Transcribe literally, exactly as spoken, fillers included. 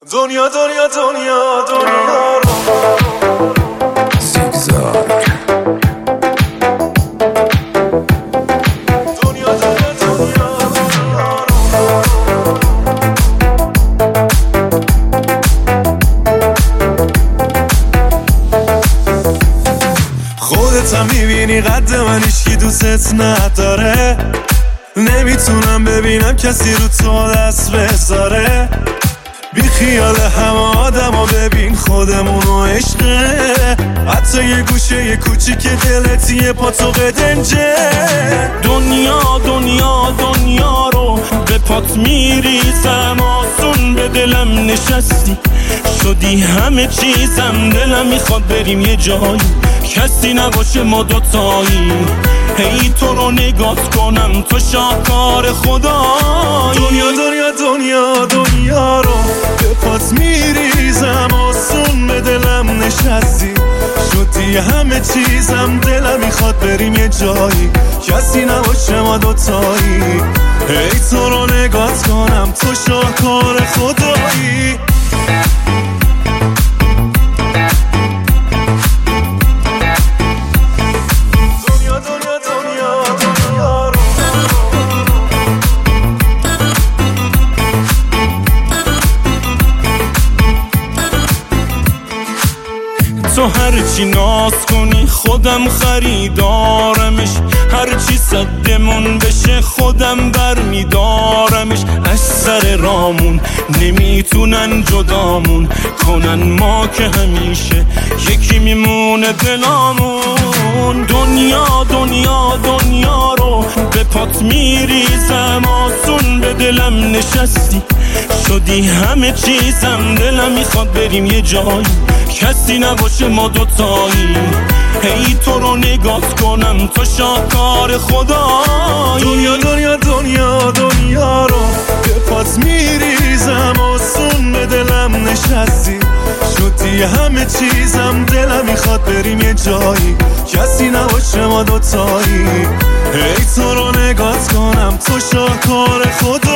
دنیا دنیا دنیا دنیا رو زیگزاگ دنیا دنیا دنیا دنیا رو خودت هم میبینی قد من هیچکی دوستت نداره، نمیتونم ببینم کسی رو تو دست بذاره. بی خیال همه آدم ها ببین خودمونو عشقه، حتی یه گوشه یه کوچیک دلت یه پا تو بدنجه. دنیا دنیا دنیا رو به پات میریزم، آسون به دلم نشستی شدی همه چیزم. دلم میخواد بریم یه جایی کسی نباشه ما دوتایی، هی تو رو نگات کنم تو شاهکار خدایی. دنیا دنیا دنیا دنیا رو به پات میریزم، آسون به دلم نشستی شدی همه چیزم. دلم میخواد بریم یه جایی کسی نباشه ما دوتایی، هی تو رو نگات کنم تو شاهکار خدایی. تو هرچی ناز کنی خودم خریدارمش، هرچی صدمون بشه خودم برمیدارمش. از سر رامون نمیتونن جدامون کنن، ما که همیشه یکی میمونه دلامون. دنیا دنیا دنیا رو به پات میریزم، آسون به دلم نشستی شدی همه چیزم. دلم میخواد بریم یه جایی کسی نباشه ما دوتایی، هی تو رو نگات کنم تو شاهکار خدایی. دنیا دنیا دنیا دنیا رو به پات میریزم، آسون به دلم نشستی شدی همه چیزم. دلم میخواد بریم یه جایی کسی نباشه ما دوتایی، هی تو رو نگات کنم تو شاهکار خدایی.